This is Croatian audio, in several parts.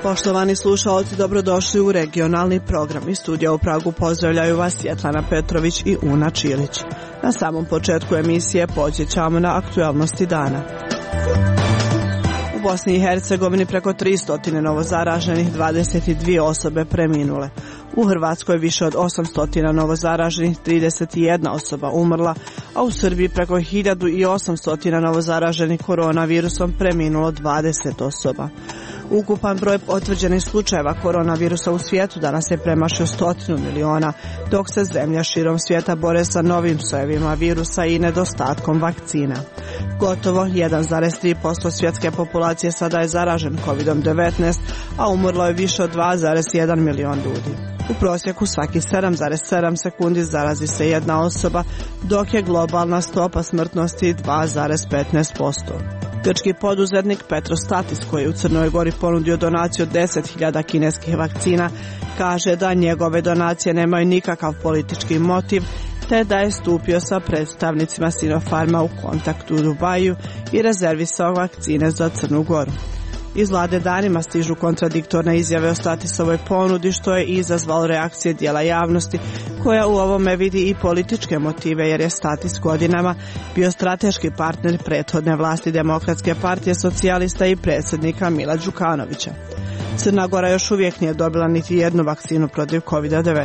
Poštovani slušalci, dobrodošli u regionalni program. Iz studija u Pragu pozdravljaju vas Svjetlana Petrović i Una Čilić. Na samom početku emisije podsjećamo na aktualnosti dana. U Bosni i Hercegovini preko 300 novozaraženih, 22 osobe preminule. U Hrvatskoj više od 800 novozaraženih, 31 osoba umrla, a u Srbiji preko 1800 novozaraženih koronavirusom preminulo 20 osoba. Ukupan broj potvrđenih slučajeva koronavirusa u svijetu danas je premašio 100 miliona, dok se zemlja širom svijeta bore sa novim sojevima virusa i nedostatkom vakcina. Gotovo 1,3% svjetske populacije sada je zaražen COVID-19, a umrlo je više od 2,1 milion ljudi. U prosjeku svaki 7,7 sekundi zarazi se jedna osoba, dok je globalna stopa smrtnosti 2,15%. Grčki poduzetnik Petrostatis, koji je u Crnoj Gori ponudio donaciju od 10.000 kineskih vakcina, kaže da njegove donacije nemaju nikakav politički motiv, te da je stupio sa predstavnicima Sinopharma u kontakt u Dubaju i rezervisao vakcine za Crnu Goru. Iz vlade danima stižu kontradiktorne izjave o Statisovoj ponudi, što je izazvalo reakcije dijela javnosti, koja u ovome vidi i političke motive, jer je Statis godinama bio strateški partner prethodne vlasti Demokratske partije socijalista i predsjednika Mila Đukanovića. Crna Gora još uvijek nije dobila niti jednu vakcinu protiv COVID-19.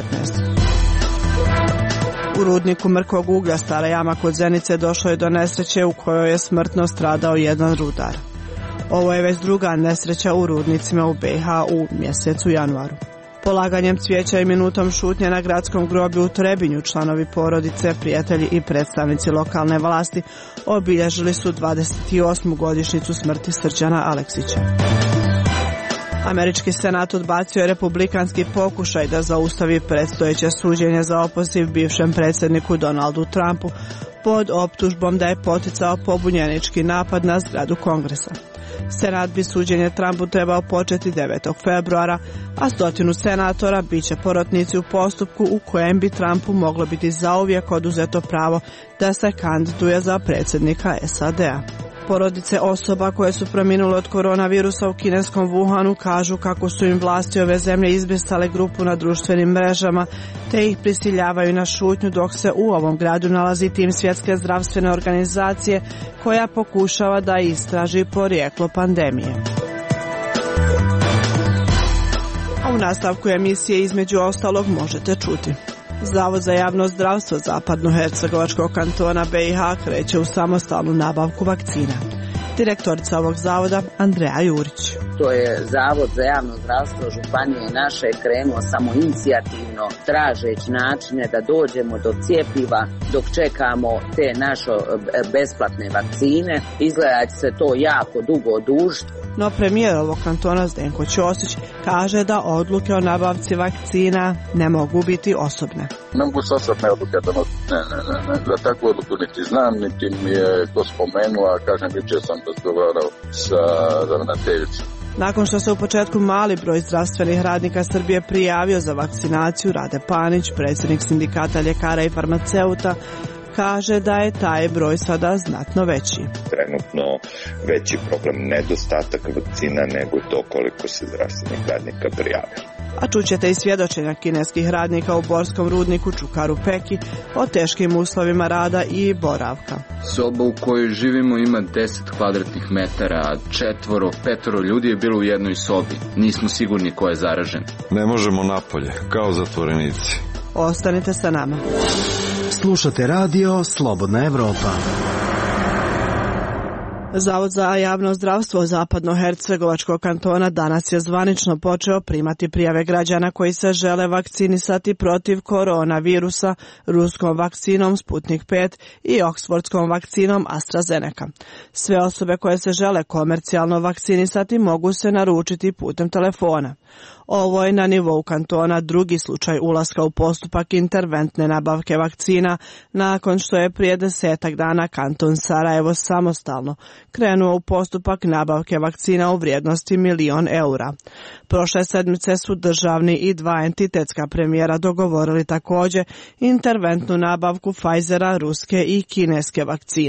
U rudniku mrkog uglja Stara Jama kod Zenice došlo je do nesreće u kojoj je smrtno stradao jedan rudar. Ovo je već druga nesreća u rudnicima u BiH u mjesecu januaru. Polaganjem cvijeća i minutom šutnje na gradskom groblju u Trebinju članovi porodice, prijatelji i predstavnici lokalne vlasti obilježili su 28. godišnjicu smrti Srđana Aleksića. Američki senat odbacio je republikanski pokušaj da zaustavi predstojeće suđenje za opoziv bivšem predsjedniku Donaldu Trumpu pod optužbom da je poticao pobunjenički napad na zgradu Kongresa. Senat bi suđenje Trumpu trebao početi 9. februara, a 100 senatora bit će porotnici u postupku u kojem bi Trumpu moglo biti zauvijek oduzeto pravo da se kandiduje za predsjednika SAD-a. Porodice osoba koje su preminule od koronavirusa u kineskom Wuhanu kažu kako su im vlasti ove zemlje izbrisale grupu na društvenim mrežama te ih prisiljavaju na šutnju, dok se u ovom gradu nalazi tim Svjetske zdravstvene organizacije koja pokušava da istraži porijeklo pandemije. A u nastavku emisije između ostalog možete čuti. Zavod za javno zdravstvo Zapadnohercegovačkog kantona BiH kreće u samostalnu nabavku vakcina. Direktorica ovog zavoda Andreja Jurić. To je Zavod za javno zdravstvo županije naše krenuo samoinicijativno tražeći načine da dođemo do cjepiva dok čekamo te naše besplatne vakcine. Izgleda će se to jako dugo odužiti. No premijer ovog kantona Zdenko Ćosić kaže da odluke o nabavci vakcina ne mogu biti osobne. Ne mogu se osobne odluke donositi. Ne. Za takvu odluku niti znam, niti mi je to spomenuo, a kažem, jučer sam razgovarao sa ravnateljicom. Nakon što se u početku mali broj zdravstvenih radnika Srbije prijavio za vakcinaciju, Rade Panić, predsjednik sindikata ljekara i farmaceuta, kaže da je taj broj sada znatno veći. Trenutno veći problem nedostatak vakcina nego to koliko se zdravstvenih radnika prijavilo. A čućete i svjedočenja kineskih radnika u borskom rudniku Čukaru Peki o teškim uslovima rada i boravka. Soba u kojoj živimo ima 10 kvadratnih metara, a 4-5 ljudi je bilo u jednoj sobi. Nismo sigurni ko je zaražen. Ne možemo napolje, kao zatvorenici. Ostanite sa nama. Slušate radio Slobodna Evropa. Zavod za javno zdravstvo Zapadnohercegovačkog kantona danas je zvanično počeo primati prijave građana koji se žele vakcinisati protiv koronavirusa ruskom vakcinom Sputnik 5 i oksfordskom vakcinom AstraZeneca. Sve osobe koje se žele komercijalno vakcinisati mogu se naručiti putem telefona. Ovo je na nivou kantona drugi slučaj ulaska u postupak interventne nabavke vakcina nakon što je prije 10 dana kanton Sarajevo samostalno krenuo u postupak nabavke vakcina u vrijednosti 1 milion eura. Prošle sedmice su državni i dva entitetska premijera dogovorili također interventnu nabavku Pfizera, ruske i kineske vakcine.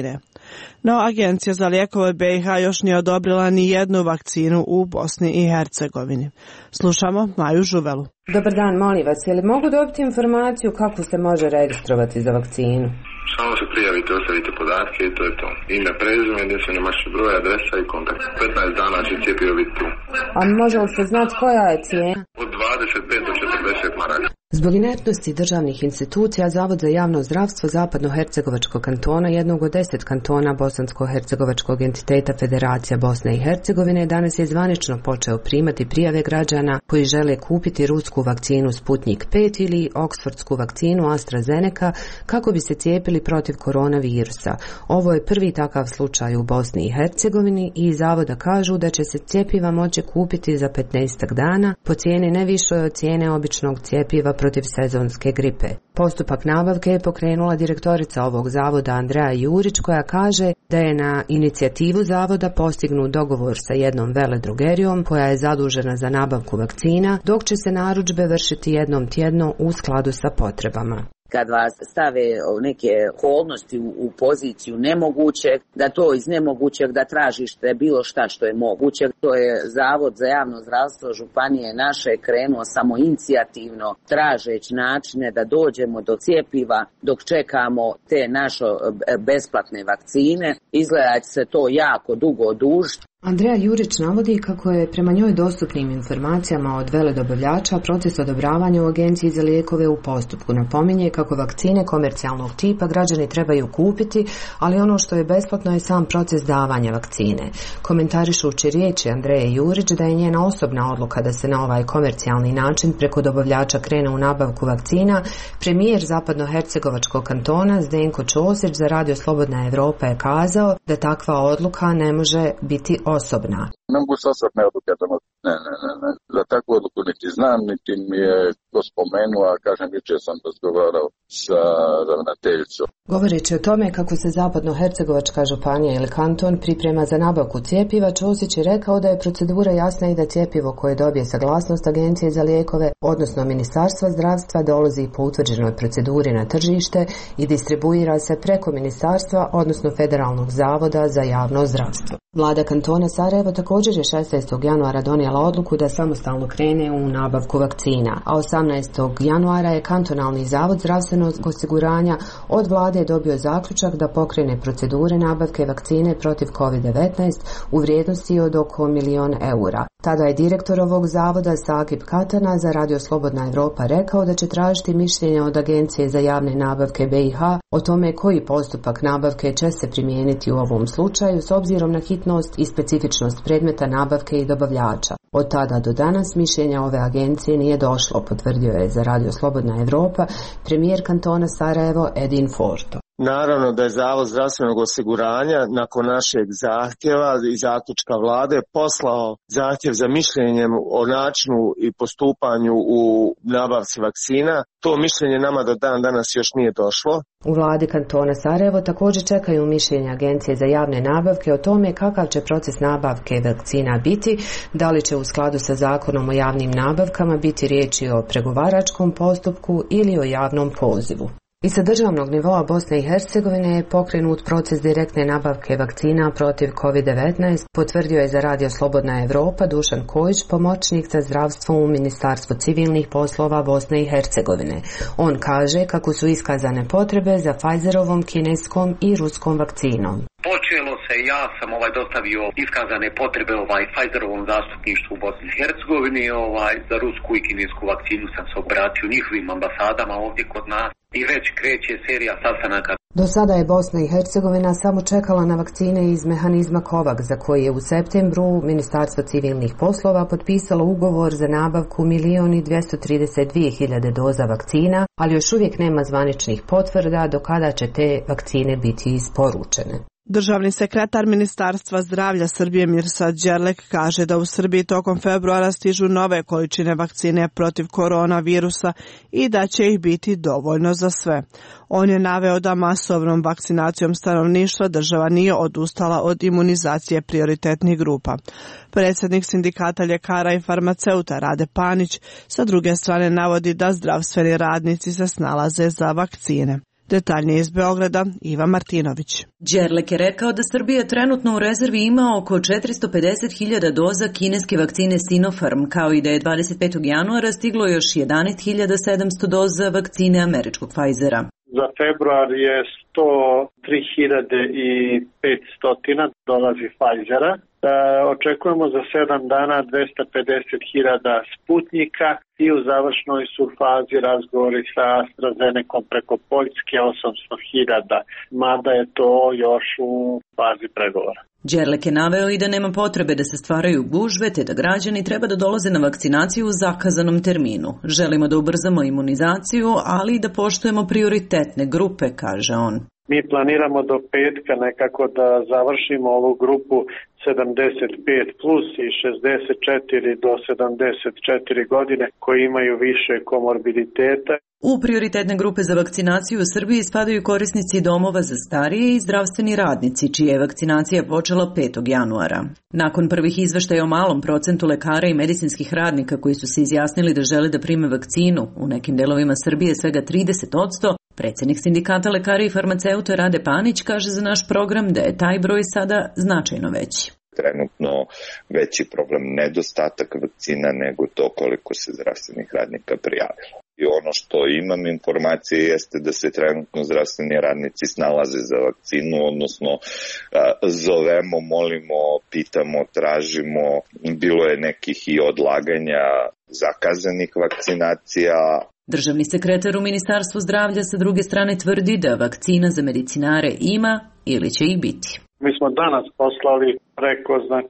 No, Agencija za lijekove BiH još nije odobrila ni jednu vakcinu u Bosni i Hercegovini. Slušamo Maju Žuvelu. Dobar dan, molim vas, je li mogu dobiti informaciju kako se može registrovati za vakcinu? Samo se prijavite, ostavite podatke i to je to. Ime, prezime, jedinstveni mašni broj, adresa i kontakt. 15 dana će cjepivo biti tu. A može li se znati koja je cijena? Od 25 do 40 maraka. Zbog inertnosti državnih institucija, Zavod za javno zdravstvo Zapadno-Hercegovačkog kantona, jednog od 10 kantona Bosansko-Hercegovačkog entiteta Federacija Bosne i Hercegovine, danas je zvanično počeo primati prijave građana koji žele kupiti rusku vakcinu Sputnik 5 ili oksfordsku vakcinu AstraZeneca kako bi se cijepili protiv koronavirusa. Ovo je prvi takav slučaj u Bosni i Hercegovini i iz Zavoda kažu da će se cjepiva moći kupiti za 15 dana po cijeni ne višoj od cijene običnog cjepiva protiv sezonske gripe. Postupak nabavke je pokrenula direktorica ovog zavoda Andreja Jurić, koja kaže da je na inicijativu zavoda postignut dogovor sa jednom veledrogerijom koja je zadužena za nabavku vakcina, dok će se narudžbe vršiti jednom tjedno u skladu sa potrebama. Kad vas stave neke okolnosti u poziciju nemogućeg, da to iz nemogućeg da tražište bilo šta što je moguće. To je Zavod za javno zdravstvo Županije naše krenuo samo inicijativno tražeći načine da dođemo do cjepiva dok čekamo te naše besplatne vakcine. Izgleda će se to jako dugo odužiti. Andreja Jurić navodi kako je prema njoj dostupnim informacijama od veledobavljača proces odobravanja u Agenciji za lijekove u postupku. Napominje kako vakcine komercijalnog tipa građani trebaju kupiti, ali ono što je besplatno je sam proces davanja vakcine. Komentarišući riječi Andreje Jurić da je njena osobna odluka da se na ovaj komercijalni način preko dobavljača krene u nabavku vakcina, premijer Zapadno-Hercegovačkog kantona Zdenko Ćosić za Radio Slobodna Evropa je kazao da takva odluka ne može biti osobna. Ne mogu se osobne odluke donositi. Ne. Za takvu odluku niti znam, niti mi je ko spomenuo, a kažem, jučer sam razgovarao sa ravnateljicom. Govoreći o tome kako se Zapadno-Hercegovačka županija ili kanton priprema za nabavku cjepiva, Ćosić je rekao da je procedura jasna i da cjepivo koje dobije saglasnost Agencije za lijekove, odnosno Ministarstva zdravstva, dolazi po utvrđenoj proceduri na tržište i distribuira se preko Ministarstva, odnosno Federalnog zavoda za javno zdravstvo. Vlada kantona Sarajevo također je 16. januara donijela odluku da samostalno krene u nabavku vakcina, a 18. januara je kantonalni zavod zdravstvenog osiguranja od vlade dobio zaključak da pokrene procedure nabavke vakcine protiv COVID-19 u vrijednosti od oko 1.000.000 eura. Tada je direktor ovog zavoda Sakib Katana za Radio Slobodna Evropa rekao da će tražiti mišljenje od Agencije za javne nabavke BiH o tome koji postupak nabavke će se primijeniti u ovom slučaju s obzirom na hitnost i specifičnost predmeta nabavke i dobavljača. Od tada do danas mišljenja ove agencije nije došlo, potvrdio je za Radio Slobodna Evropa premijer kantona Sarajevo Edin Forto. Naravno da je Zavod zdravstvenog osiguranja nakon našeg zahtjeva i zaključka vlade poslao zahtjev za mišljenjem o načinu i postupanju u nabavci vakcina. To mišljenje nama do dan danas još nije došlo. U vladi kantona Sarajevo također čekaju mišljenje Agencije za javne nabavke o tome kakav će proces nabavke vakcina biti, da li će u skladu sa zakonom o javnim nabavkama biti riječi o pregovaračkom postupku ili o javnom pozivu. I sa državnog nivoa Bosne i Hercegovine je pokrenut proces direktne nabavke vakcina protiv COVID-19, potvrdio je za Radio Slobodna Evropa Dušan Kojić, pomoćnik za zdravstvo u Ministarstvu civilnih poslova Bosne i Hercegovine. On kaže kako su iskazane potrebe za Pfizerovom, kineskom i ruskom vakcinom. Počelo se, ja sam dostavio iskazane potrebe Pfizerovom zastupništvu u Bosni i Hercegovini, za rusku i kinesku vakcinu sam se obratio njihovim ambasadama ovdje kod nas i već kreće serija sastanaka. Do sada je Bosna i Hercegovina samo čekala na vakcine iz mehanizma COVAX, za koji je u septembru Ministarstvo civilnih poslova potpisalo ugovor za nabavku 1.232.000 doza vakcina, ali još uvijek nema zvaničnih potvrda do kada će te vakcine biti isporučene. Državni sekretar Ministarstva zdravlja Srbije Mirsad Đerlek kaže da u Srbiji tokom februara stižu nove količine vakcine protiv koronavirusa i da će ih biti dovoljno za sve. On je naveo da masovnom vakcinacijom stanovništva država nije odustala od imunizacije prioritetnih grupa. Predsjednik sindikata ljekara i farmaceuta Rade Panić sa druge strane navodi da zdravstveni radnici se snalaze za vakcine. Detaljnije iz Beograda, Iva Martinović. Đerlek je rekao da Srbija trenutno u rezervi ima oko 450.000 doza kineske vakcine Sinopharm, kao i da je 25. januara stiglo još 11.700 doza vakcine američkog Pfizera. Za februar je 103.500 dolazi Pfizera. Očekujemo za 7 dana 250.000 Sputnika i u završnoj su fazi razgovori sa AstraZenecom preko Poljske 800.000, mada je to još u fazi pregovora. Đerlek je naveo i da nema potrebe da se stvaraju gužve, te da građani treba da dolaze na vakcinaciju u zakazanom terminu. Želimo da ubrzamo imunizaciju, ali i da poštujemo prioritetne grupe, kaže on. Mi planiramo do petka nekako da završimo ovu grupu 75 plus i 64 do 74 godine koji imaju više komorbiditeta. U prioritetne grupe za vakcinaciju u Srbiji spadaju korisnici domova za starije i zdravstveni radnici, čija je vakcinacija počela 5. januara. Nakon prvih izveštaja o malom procentu lekara i medicinskih radnika koji su se izjasnili da žele da prime vakcinu, u nekim delovima Srbije svega 30%, predsjednik sindikata lekara i farmaceuta Rade Panić kaže za naš program da je taj broj sada značajno veći. Trenutno veći problem nedostatak vakcina nego to koliko se zdravstvenih radnika prijavilo. I ono što imam informacije jeste da se trenutno zdravstveni radnici snalaze za vakcinu, odnosno zovemo, molimo, pitamo, tražimo. Bilo je nekih i odlaganja zakazanih vakcinacija. Državni sekretar u Ministarstvu zdravlja sa druge strane tvrdi da vakcina za medicinare ima ili će ih biti. Mi smo danas poslali preko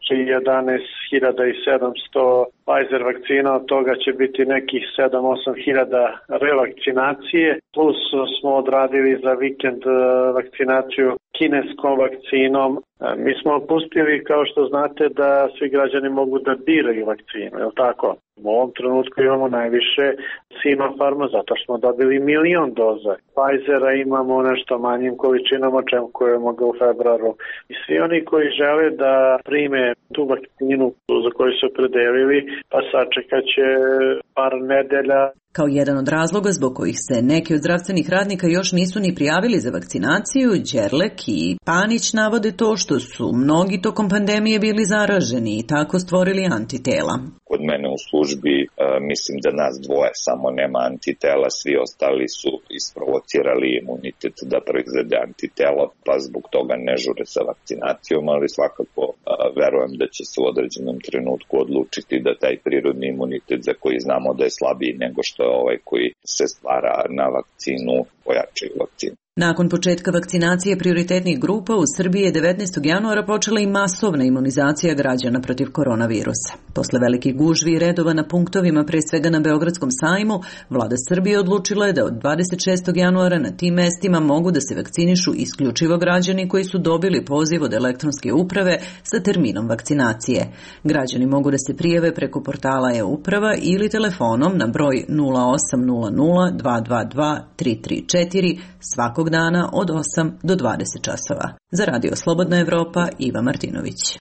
11.700 Pfizer vakcina, od toga će biti nekih 7-8 hiljada revakcinacije, plus smo odradili za vikend vakcinaciju kineskom vakcinom. Mi smo pustili, kao što znate, da svi građani mogu da biraju vakcinu, je li tako? U ovom trenutku imamo najviše Sinopharma, zato što smo dobili 1.000.000 doza. Pfizera imamo nešto manjim količinama, očekujemo ga u februaru. I svi oni koji žele da prime tu vakcinu za koju su opredelili, pa sačekat će par nedelja. Kao jedan od razloga zbog kojih se neki od zdravstvenih radnika još nisu ni prijavili za vakcinaciju, Đerlek i Panić navode to što su mnogi tokom pandemije bili zaraženi i tako stvorili antitela. Kod mene u službi mislim da nas dvoje samo nema antitela, svi ostali su isprovocirali imunitet da proizvede antitela, pa zbog toga ne žure sa vakcinacijom, ali svakako verujem da će se u određenom trenutku odlučiti da taj prirodni imunitet za koji znamo da je slabiji nego što je ovaj koji se stvara na vakcinu, pojačaju vakcinu. Nakon početka vakcinacije prioritetnih grupa u Srbiji je 19. januara počela i masovna imunizacija građana protiv koronavirusa. Posle velikih gužvi i redova na punktovima, pre svega na Beogradskom sajmu, vlada Srbije odlučila je da od 26. januara na tim mestima mogu da se vakcinišu isključivo građani koji su dobili poziv od elektronske uprave sa terminom vakcinacije. Građani mogu da se prijave preko portala e-uprava ili telefonom na broj 0800 222 334 svakog dana od 8 do 20 časova. Za Radio Slobodna Evropa, Iva Martinović.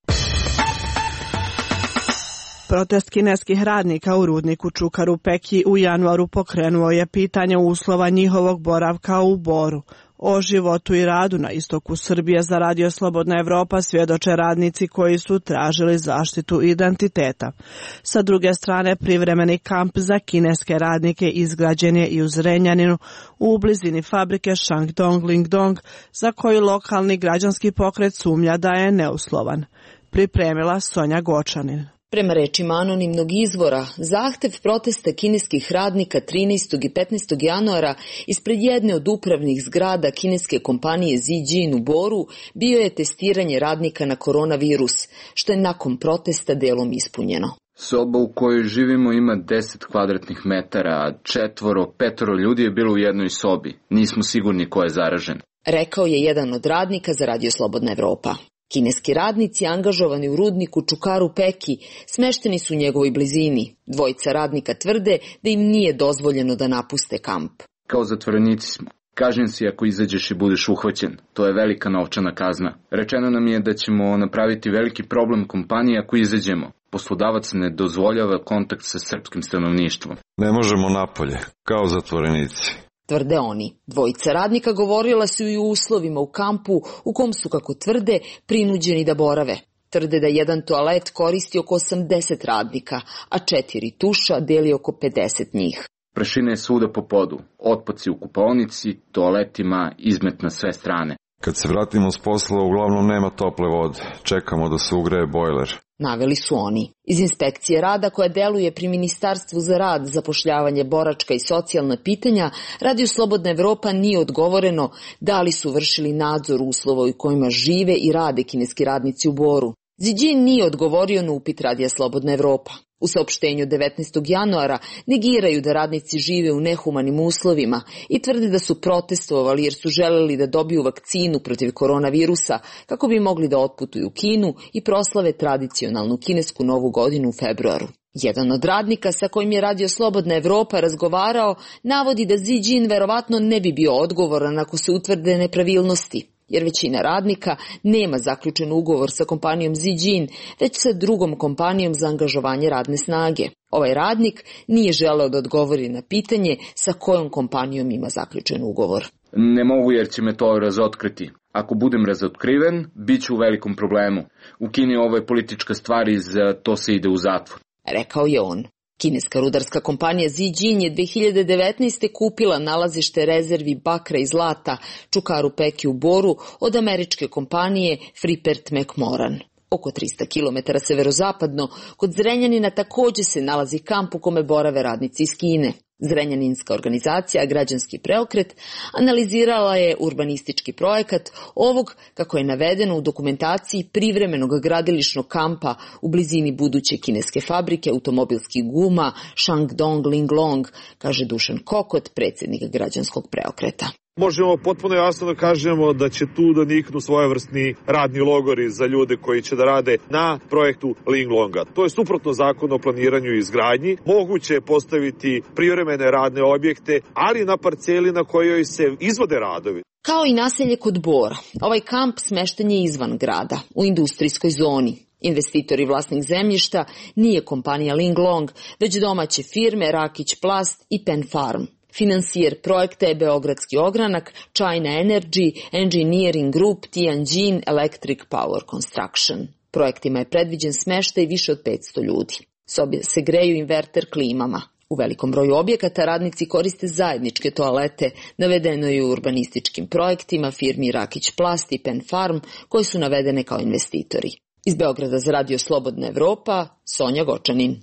Protest kineskih radnika u rudniku Čukar u Peki u januaru pokrenuo je pitanje uslova njihovog boravka u Boru. O životu i radu na istoku Srbije za Radio Slobodna Evropa svjedoče radnici koji su tražili zaštitu identiteta. Sa druge strane, privremeni kamp za kineske radnike izgrađen je i u Zrenjaninu u blizini fabrike Shandong Lingdong, za koju lokalni građanski pokret sumnja da je neuslovan. Pripremila Sonja Gočanin. Prema rečima anonimnog izvora, zahtev protesta kineskih radnika 13. i 15. januara ispred jedne od upravnih zgrada kineske kompanije Zijin u Boru bio je testiranje radnika na koronavirus, što je nakon protesta delom ispunjeno. Soba u kojoj živimo ima 10 kvadratnih metara, a 4-5 ljudi je bilo u jednoj sobi. Nismo sigurni ko je zaražen. Rekao je jedan od radnika za Radio Slobodna Evropa. Kineski radnici angažovani u rudniku Čukaru Peki smešteni su u njegovoj blizini. Dvojica radnika tvrde da im nije dozvoljeno da napuste kamp. Kao zatvorenici smo. Kažnjen si ako izađeš i budeš uhvaćen. To je velika novčana kazna. Rečeno nam je da ćemo napraviti veliki problem kompaniji ako izađemo. Poslodavac ne dozvoljava kontakt sa srpskim stanovništvom. Ne možemo napolje, kao zatvorenici. tvrde oni. Dvojica radnika govorila su i o uslovima u kampu u kom su, kako tvrde, prinuđeni da borave. Tvrde da jedan toalet koristi oko 80 radnika, a 4 tuša deli oko 50 njih. Prašina je svuda po podu, otpaci u kupaonici, toaletima, izmet na sve strane. Kad se vratimo s posla, uglavnom nema tople vode. Čekamo da se ugreje bojler. Naveli su oni. Iz inspekcije rada koja deluje pri Ministarstvu za rad, zapošljavanje, boračka i socijalna pitanja, Radio Slobodna Evropa nije odgovoreno da li su vršili nadzor uslova u kojima žive i rade kineski radnici u Boru. Ziđin nije odgovorio na upit Radija Slobodna Evropa. U saopštenju 19. januara negiraju da radnici žive u nehumanim uslovima i tvrde da su protestovali jer su želeli da dobiju vakcinu protiv koronavirusa kako bi mogli da otputuju u Kinu i proslave tradicionalnu kinesku novu godinu u februaru. Jedan od radnika sa kojim je Radio Slobodna Evropa razgovarao navodi da Ziđin verovatno ne bi bio odgovoran ako se utvrde nepravilnosti, jer većina radnika nema zaključen ugovor sa kompanijom Ziđin, već sa drugom kompanijom za angažovanje radne snage. Ovaj radnik nije želeo da odgovori na pitanje sa kojom kompanijom ima zaključen ugovor. Ne mogu jer će me to razotkriti. Ako budem razotkriven, bit ću u velikom problemu. U Kini ovo je politička stvar i za to se ide u zatvor, rekao je on. Kineska rudarska kompanija Ziđin je 2019. kupila nalazište rezervi bakra i zlata Čukaru Peki u Boru od američke kompanije Freeport McMoran. Oko 300 km severozapadno, kod Zrenjanina takođe se nalazi kamp u kome borave radnici iz Kine. Zrenjaninska organizacija Građanski preokret analizirala je urbanistički projekat ovog, kako je navedeno u dokumentaciji, privremenog gradilišnog kampa u blizini buduće kineske fabrike automobilskih guma Shandong Linglong, kaže Dušan Kokot, predsjednik Građanskog preokreta. Možemo potpuno jasno da kažemo da će tu da niknu svojevrsni radni logori za ljude koji će da rade na projektu Linglonga. To je suprotno zakonu o planiranju i izgradnji. Moguće je postaviti privremene radne objekte, ali na parceli na kojoj se izvode radovi. Kao i naselje kod Bora, ovaj kamp smešten je izvan grada, u industrijskoj zoni. Investitor i vlasnik zemljišta nije kompanija Linglong, već domaće firme Rakić Plast i Pen Farm. Finansijer projekta je Beogradski ogranak, China Energy, Engineering Group, Tianjin Electric Power Construction. Projektima je predviđen smeštaj više od 500 ljudi. Sobe se greju inverter klimama. U velikom broju objekata radnici koriste zajedničke toalete, navedeno je u urbanističkim projektima firmi Rakić Plast i Pen Farm, koji su navedene kao investitori. Iz Beograda za Radio Slobodna Evropa, Sonja Gočanin.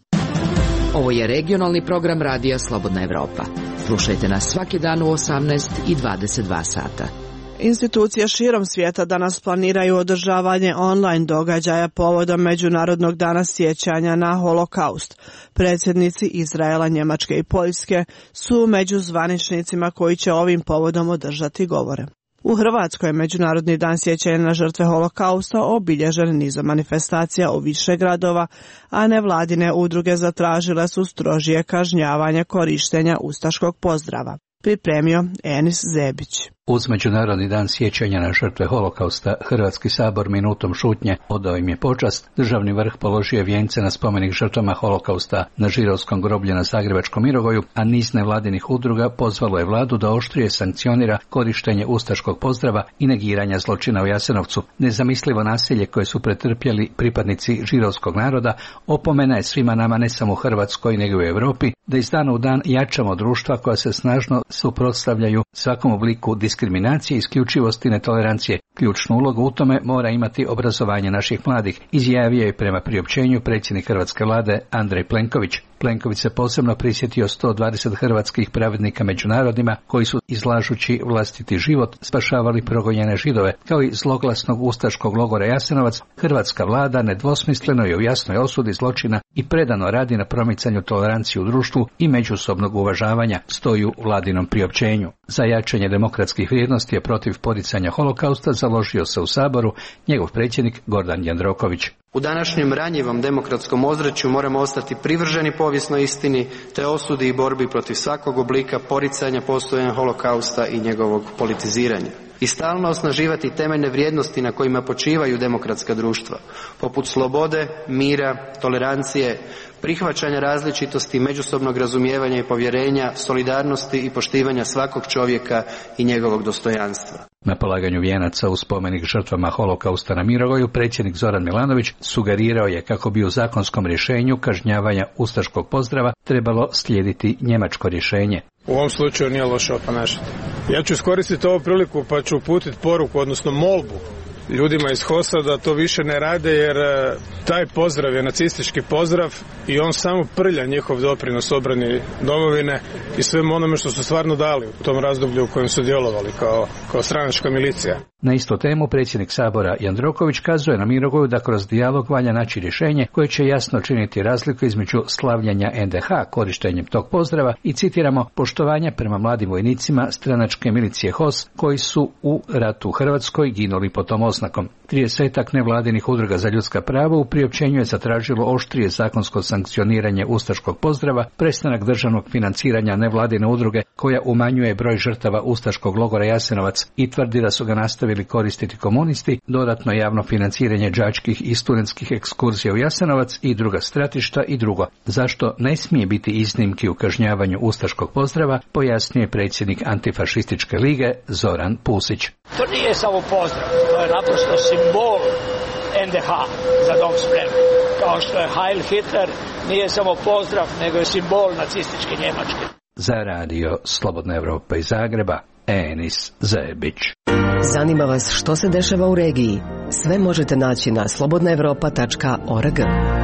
Ovo je regionalni program Radija Slobodna Evropa. Slušajte nas svaki dan u 18 i 22 sata. Institucije širom svijeta danas planiraju održavanje online događaja povodom Međunarodnog dana sjećanja na Holokaust. Predsjednici Izraela, Njemačke i Poljske su među zvaničnicima koji će ovim povodom održati govore. U Hrvatskoj je Međunarodni dan sjećanja na žrtve Holokausta obilježen nizom manifestacija u više gradova, a nevladine udruge zatražile su strožije kažnjavanje korištenja ustaškog pozdrava. Pripremio Enis Zebić. Uz Međunarodni dan sjećanja na žrtve Holokausta, Hrvatski sabor minutom šutnje odao im je počast, državni vrh položio je vijence na spomenik žrtvama Holokausta na Žirovskom groblju na Zagrebačkom Mirogoju, a niz nevladinih udruga pozvalo je vladu da oštrije sankcionira korištenje ustaškog pozdrava i negiranja zločina u Jasenovcu. Nezamislivo nasilje koje su pretrpjeli pripadnici židovskog naroda opomena je svima nama, ne samo u Hrvatskoj nego i u Europi, da iz dana u dan jačamo društva koja se snažno suprotstavljaju svakom obliku diskriminacije, isključivosti i netolerancije. Ključnu ulogu u tome mora imati obrazovanje naših mladih, izjavio je prema priopćenju predsjednik hrvatske vlade Andrej Plenković. Plenković se posebno prisjetio 120 hrvatskih pravednika među narodima koji su, izlažući vlastiti život, spašavali progonjene Židove, kao i zloglasnog ustaškog logora Jasenovac. Hrvatska vlada nedvosmisleno je u jasnoj osudi zločina i predano radi na promicanju tolerancije u društvu i međusobnog uvažavanja, stoji u vladinom priopćenju. Za jačanje demokratskih vrijednosti je protiv poricanja Holokausta založila založio se u Saboru njegov predsjednik Gordan Jandroković. U današnjem ranjivom demokratskom ozračju moramo ostati privrženi povijesnoj istini te osudi i borbi protiv svakog oblika poricanja postojanja holokausta i njegovog politiziranja. I stalno osnaživati temeljne vrijednosti na kojima počivaju demokratska društva, poput slobode, mira, tolerancije, prihvaćanja različitosti, međusobnog razumijevanja i povjerenja, solidarnosti i poštivanja svakog čovjeka i njegovog dostojanstva. Na polaganju vijenaca u spomenik žrtvama holokausta na Mirogoju predsjednik Zoran Milanović sugerirao je kako bi u zakonskom rješenju kažnjavanja ustaškog pozdrava trebalo slijediti njemačko rješenje. U ovom slučaju nije loše oponašati. Ja ću iskoristiti ovu priliku pa ću uputiti poruku, odnosno molbu ljudima iz HOS-a da to više ne rade, jer taj pozdrav je nacistički pozdrav i on samo prlja njihov doprinos obrani domovine i svemu onome što su stvarno dali u tom razdoblju u kojem su djelovali kao stranačka milicija. Na istu temu predsjednik Sabora Jandroković kazuje na Mirogoju da kroz dijalog valja naći rješenje koje će jasno činiti razliku između slavljanja NDH korištenjem tog pozdrava i, citiramo, poštovanja prema mladim vojnicima stranačke milicije HOS koji su u ratu u Hrvatskoj ginuli pod tom oznakom. 30 nevladinih udruga za ljudska prava u priopćenju je zatražilo oštrije zakonsko sankcioniranje ustaškog pozdrava, prestanak državnog financiranja nevladine udruge koja umanjuje broj žrtava ustaškog logora Jasenovac i tvrdi da su ga nastavili koristiti komunisti, dodatno javno financiranje đačkih i studentskih ekskurzija u Jasenovac i druga stratišta i drugo. Zašto ne smije biti iznimki u kažnjavanju ustaškog pozdrava, pojasnio je predsjednik Antifašističke lige Zoran Pusić. To nije samo pozdrav, to je naprosto simbol NDH za dom spremni. Kao što je Heil Hitler nije samo pozdrav, nego je simbol nacističke Njemačke. Za radio Slobodna Evropa iz Zagreba, Enis Zebić. Zanima vas što se dešava u regiji? Sve možete naći na slobodnaevropa.org.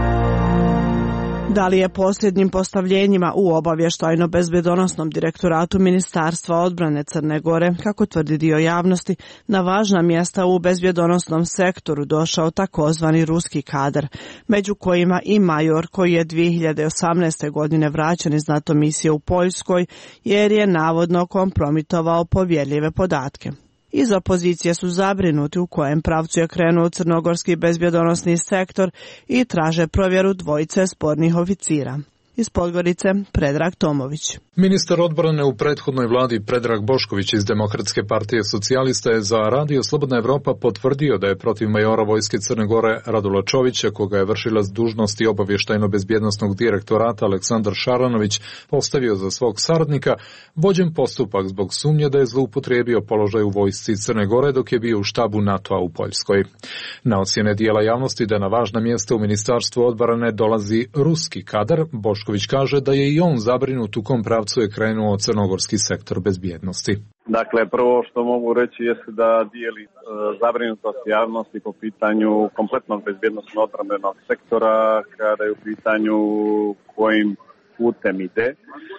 Da li je posljednjim postavljenjima u obavještajno-bezbjedonosnom direktoratu Ministarstva odbrane Crne Gore, kako tvrdi dio javnosti, na važna mjesta u bezbjedonosnom sektoru došao takozvani ruski kadar, među kojima i major koji je 2018. godine vraćen iz NATO misije u Poljskoj jer je navodno kompromitovao povjerljive podatke. Iz opozicije su zabrinuti u kojem pravcu je krenuo crnogorski bezbjedonosni sektor i traže provjeru dvojice spornih oficira. Iz Podgorice, Predrag Tomović. Ministar odbrane u prethodnoj vladi Predrag Bošković iz Demokratske partije socijalista je za radio Slobodna Evropa potvrdio da je protiv majora vojske Crne Gore Radula Čovića, koga je vršilac dužnosti obavještajno-bezbjednosnog direktorata Aleksandar Šaranović postavio za svog saradnika, vođen postupak zbog sumnje da je zloupotrijebio položaj u vojsci Crne Gore dok je bio u štabu NATO-a u Poljskoj. Na ocjene dijela javnosti da na važna mjesta u Ministarstvu odbrane dolazi ruski kadar, Bošković kaže da je i on zabrinut u kom pravcu je krenuo crnogorski sektor bezbjednosti. Dakle, prvo što mogu reći jeste da dijeli zabrinutost javnosti po pitanju kompletnog bezbjednosno odbrambenog sektora kada je u pitanju kojim putem ide.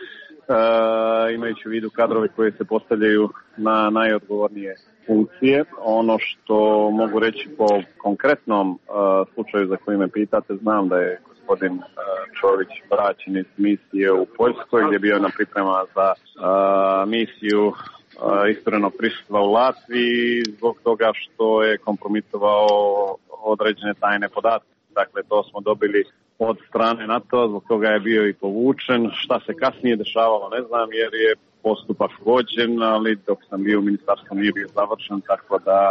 Imajući u vidu kadrove koje se postavljaju na najodgovornije funkcije. Ono što mogu reći po konkretnom slučaju za koji me pitate, znam da je gospodin Čović vraćen iz misije u Poljskoj gdje je bio na priprema za misiju isturenog prisustva u Latviji zbog toga što je kompromitovao određene tajne podatke. Dakle, to smo dobili od strane NATO, zbog toga je bio i povučen. Šta se kasnije dešavalo ne znam jer je postupak vođen, ali dok sam bio u ministarstvu nije bio završen, tako da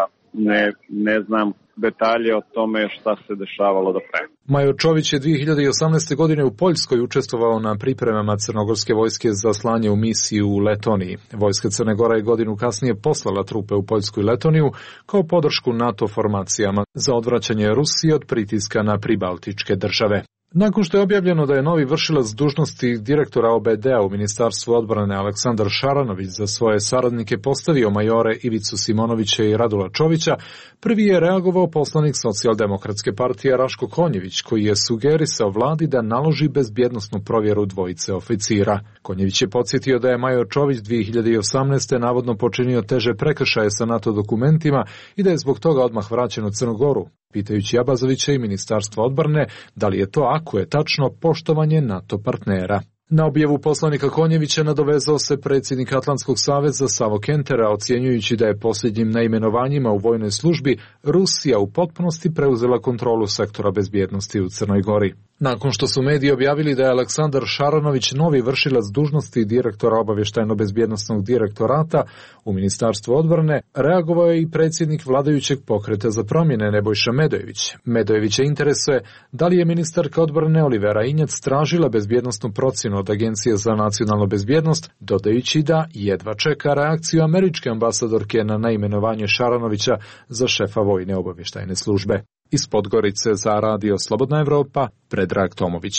ne znam detalje o tome šta se dešavalo do pre. Major Čović je 2018. godine u Poljskoj učestvovao na pripremama crnogorske vojske za slanje u misiju u Letoniji. Vojska Crne Gore je godinu kasnije poslala trupe u Poljsku i Letoniju kao podršku NATO formacijama za odvraćanje Rusije od pritiska na pribaltičke države. Nakon što je objavljeno da je novi vršilac dužnosti direktora OBD-a u Ministarstvu odbrane Aleksandar Šaranović za svoje saradnike postavio majore Ivicu Simonovića i Radula Čovića, prvi je reagovao poslanik Socijaldemokratske partije Raško Konjević, koji je sugerisao vladi da naloži bezbjednosnu provjeru dvojice oficira. Konjević je podsjetio da je major Čović 2018. navodno počinio teže prekršaje sa NATO dokumentima i da je zbog toga odmah vraćen u Crnu Goru. Pitajući Abazovića i Ministarstva odbrane da li je to, ako je tačno, poštovanje NATO partnera. Na objavu poslanika Konjevića nadovezao se predsjednik Atlantskog saveza Savo Kentera, ocjenjujući da je posljednjim neimenovanjima u vojnoj službi Rusija u potpunosti preuzela kontrolu sektora bezbjednosti u Crnoj Gori. Nakon što su mediji objavili da je Aleksandar Šaranović novi vršilac dužnosti direktora obavještajno-bezbjednosnog direktorata u Ministarstvu odbrane, reagovao je i predsjednik vladajućeg pokreta za promjene Nebojša Medojević. Medojevića interesuje da li je ministarka odbrane Olivera Injac tražila bezbjednosnu procjenu od Agencije za nacionalnu bezbjednost, dodajući da jedva čeka reakciju američke ambasadorke na neimenovanje Šaranovića za šefa vojne obavještajne službe. Iz Podgorice za Radio Slobodna Evropa, Predrag Tomović.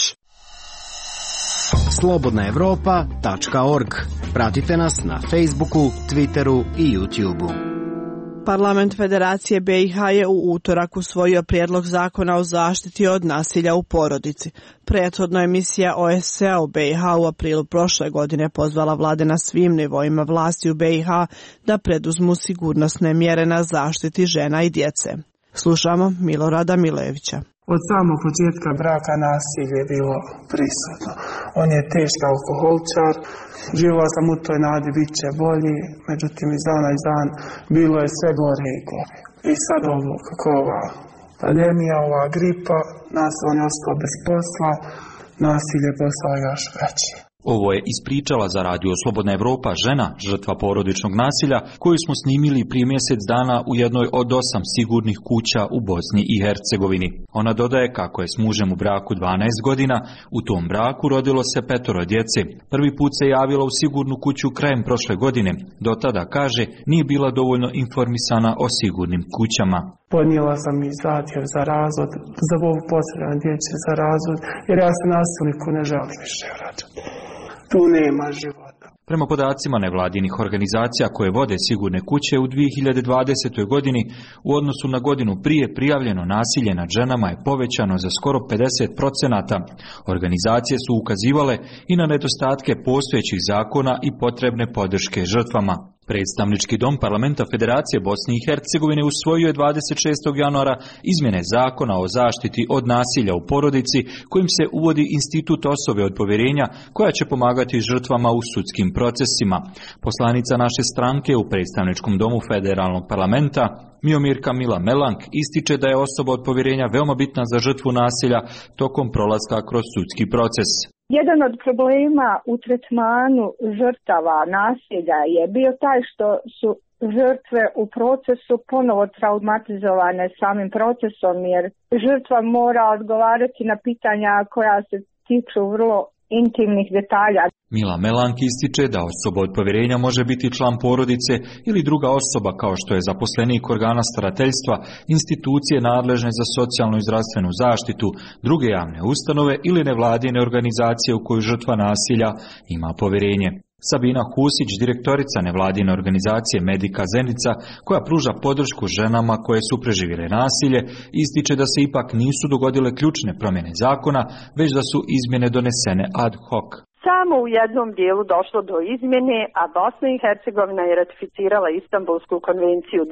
slobodnaevropa.org. Pratite nas na Facebooku, Twitteru i YouTubeu. Parlament Federacije BiH je u utorak usvojio prijedlog zakona o zaštiti od nasilja u porodici. Prethodno je misija OSCE u BiH u aprilu prošle godine pozvala vlade na svim nivoima vlasti u BiH da preduzmu sigurnosne mjere na zaštiti žena i djece. Slušamo Milorada Milojevića. Od samog početka braka nasilje je bilo prisutno. On je teški alkoholčar, živjela sam u toj nadi, bit će bolji, međutim iz dana iz dan bilo je sve gore i gore. I sad ovo, kako ova pandemija, ova gripa, nas on je ostao bez posla, nasilje je postalo još veće. Ovo je ispričala za Radio Slobodna Evropa žena, žrtva porodičnog nasilja, koju smo snimili prije mjesec dana u jednoj od 8 sigurnih kuća u Bosni i Hercegovini. Ona dodaje kako je s mužem u braku 12 godina, u tom braku rodilo se 5 djece. Prvi put se javila u sigurnu kuću krajem prošle godine. Do tada, kaže, nije bila dovoljno informisana o sigurnim kućama. Podnijela sam i zahtjev za razvod, za ovu potrebna djece za razvod, jer ja se nasilniku ne želim više vraćati. Tu nema života. Prema podacima nevladinih organizacija koje vode sigurne kuće, u 2020. godini u odnosu na godinu prije prijavljeno nasilje nad ženama je povećano za skoro 50%. Organizacije su ukazivale i na nedostatke postojećih zakona i potrebne podrške žrtvama. Predstavnički dom Parlamenta Federacije Bosne i Hercegovine usvojio je 26. januara izmjene zakona o zaštiti od nasilja u porodici, kojim se uvodi institut osobe od povjerenja koja će pomagati žrtvama u sudskim procesima. Poslanica naše stranke u Predstavničkom domu Federalnog parlamenta, Miomirka Mila Melank, ističe da je osoba od povjerenja veoma bitna za žrtvu nasilja tokom prolaska kroz sudski proces. Jedan od problema u tretmanu žrtava nasilja je bio taj što su žrtve u procesu ponovo traumatizovane samim procesom, jer žrtva mora odgovarati na pitanja koja se tiču vrlo intimnih detalja. Mila Melank ističe da osoba od povjerenja može biti član porodice ili druga osoba kao što je zaposlenik organa starateljstva, institucije nadležne za socijalnu i zdravstvenu zaštitu, druge javne ustanove ili nevladine organizacije u koju žrtva nasilja ima povjerenje. Sabina Husić, direktorica nevladine organizacije Medika Zenica, koja pruža podršku ženama koje su preživjele nasilje, ističe da se ipak nisu dogodile ključne promjene zakona, već da su izmjene donesene ad hoc. Samo u jednom dijelu došlo do izmjene, a Bosna i Hercegovina je ratificirala Istanbulsku konvenciju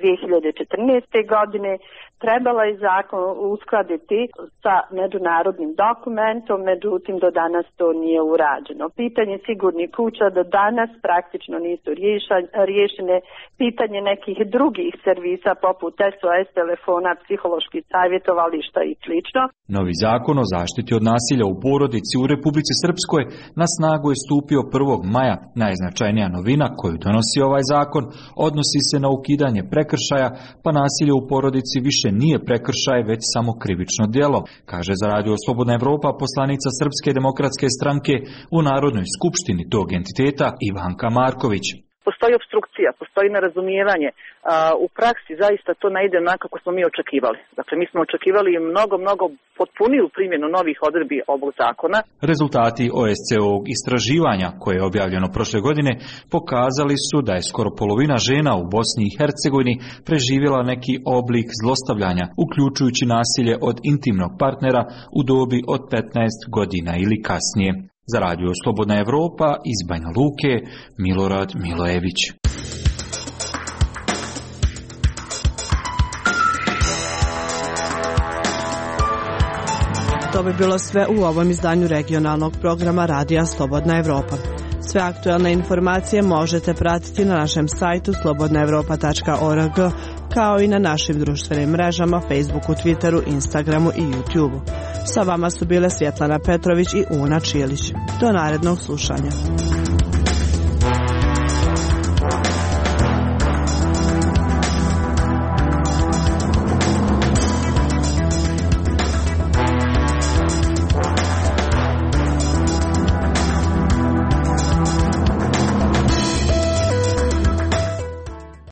2014. godine, trebala je zakon uskladiti sa međunarodnim dokumentom, međutim do danas to nije urađeno. Pitanje sigurnih kuća do danas praktično nisu riješene, pitanje nekih drugih servisa poput SOS telefona, psiholoških savjetovališta i sl. Novi zakon o zaštiti od nasilja u porodici u Republici Srpskoj na snagu je stupio 1. maja. Najznačajnija novina koju donosi ovaj zakon odnosi se na ukidanje prekršaja, pa nasilje u porodici više nije prekršaj, već samo krivično djelo, kaže za Radio Slobodna Evropa poslanica Srpske demokratske stranke u Narodnoj skupštini tog entiteta Ivanka Marković. Postoji opstrukcija, postoji nerazumijevanje. U praksi zaista to ne ide onako kako smo mi očekivali. Dakle, mi smo očekivali mnogo potpuniju primjenu novih odredbi ovog zakona. Rezultati OSCE-ovog istraživanja, koje je objavljeno prošle godine, pokazali su da je skoro polovina žena u Bosni i Hercegovini preživjela neki oblik zlostavljanja, uključujući nasilje od intimnog partnera u dobi od 15 godina ili kasnije. Za Radio Slobodna Evropa iz Banja Luke, Milorad Milojević. To bi bilo sve u ovom izdanju regionalnog programa Radija Slobodna Evropa. Sve aktuelne informacije možete pratiti na našem sajtu slobodnaevropa.org, kao i na našim društvenim mrežama Facebooku, Twitteru, Instagramu i YouTubeu. Sa vama su bile Svjetlana Petrović i Una Čilić. Do narednog slušanja.